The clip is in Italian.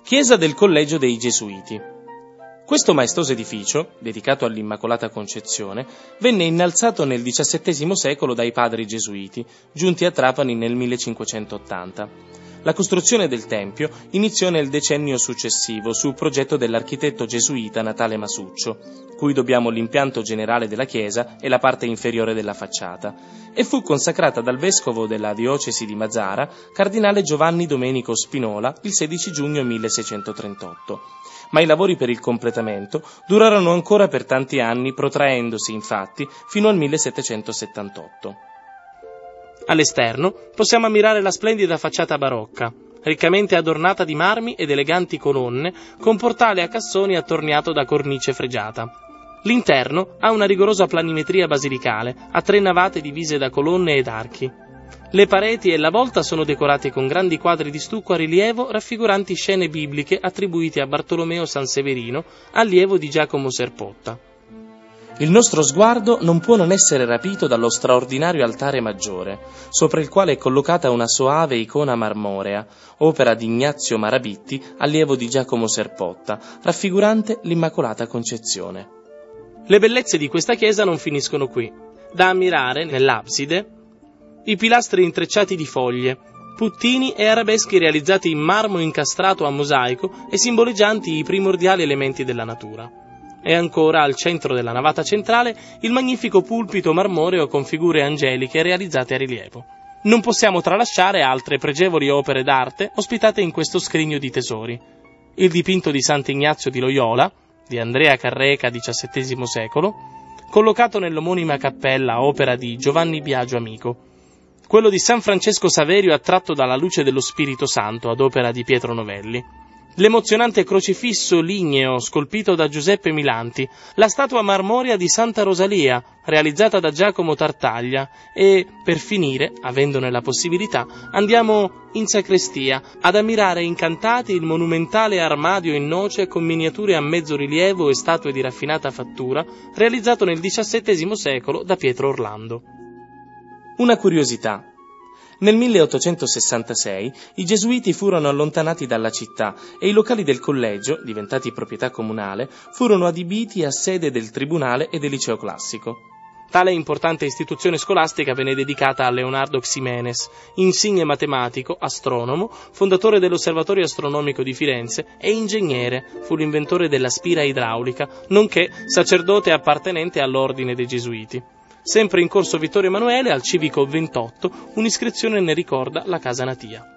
Chiesa del Collegio dei Gesuiti. Questo maestoso edificio, dedicato all'Immacolata Concezione, venne innalzato nel XVII secolo dai padri gesuiti, giunti a Trapani nel 1580. La costruzione del tempio iniziò nel decennio successivo su progetto dell'architetto gesuita Natale Masuccio, cui dobbiamo l'impianto generale della chiesa e la parte inferiore della facciata, e fu consacrata dal vescovo della diocesi di Mazara, cardinale Giovanni Domenico Spinola, il 16 giugno 1638. Ma i lavori per il completamento durarono ancora per tanti anni, protraendosi infatti fino al 1778. All'esterno possiamo ammirare la splendida facciata barocca, riccamente adornata di marmi ed eleganti colonne, con portale a cassoni attorniato da cornice fregiata. L'interno ha una rigorosa planimetria basilicale, a 3 navate divise da colonne ed archi. Le pareti e la volta sono decorate con grandi quadri di stucco a rilievo raffiguranti scene bibliche attribuite a Bartolomeo Sanseverino, allievo di Giacomo Serpotta. Il nostro sguardo non può non essere rapito dallo straordinario altare maggiore, sopra il quale è collocata una soave icona marmorea, opera di Ignazio Marabitti, allievo di Giacomo Serpotta, raffigurante l'Immacolata Concezione. Le bellezze di questa chiesa non finiscono qui. Da ammirare, nell'abside, i pilastri intrecciati di foglie, puttini e arabeschi realizzati in marmo incastrato a mosaico e simboleggianti i primordiali elementi della natura. E ancora al centro della navata centrale il magnifico pulpito marmoreo con figure angeliche realizzate a rilievo. Non possiamo tralasciare altre pregevoli opere d'arte ospitate in questo scrigno di tesori. Il dipinto di Sant'Ignazio di Loyola, di Andrea Carreca, XVII secolo, collocato nell'omonima cappella, opera di Giovanni Biagio Amico. Quello di San Francesco Saverio attratto dalla luce dello Spirito Santo, ad opera di Pietro Novelli. L'emozionante crocifisso ligneo scolpito da Giuseppe Milanti, la statua marmorea di Santa Rosalia, realizzata da Giacomo Tartaglia, e, per finire, avendone la possibilità, andiamo in sacrestia ad ammirare incantati il monumentale armadio in noce con miniature a mezzo rilievo e statue di raffinata fattura, realizzato nel XVII secolo da Pietro Orlando. Una curiosità. Nel 1866 i gesuiti furono allontanati dalla città e i locali del collegio, diventati proprietà comunale, furono adibiti a sede del tribunale e del liceo classico. Tale importante istituzione scolastica venne dedicata a Leonardo Ximenes, insigne matematico, astronomo, fondatore dell'Osservatorio Astronomico di Firenze e ingegnere, fu l'inventore della spira idraulica, nonché sacerdote appartenente all'ordine dei gesuiti. Sempre in corso Vittorio Emanuele, al civico 28, un'iscrizione ne ricorda la casa natia.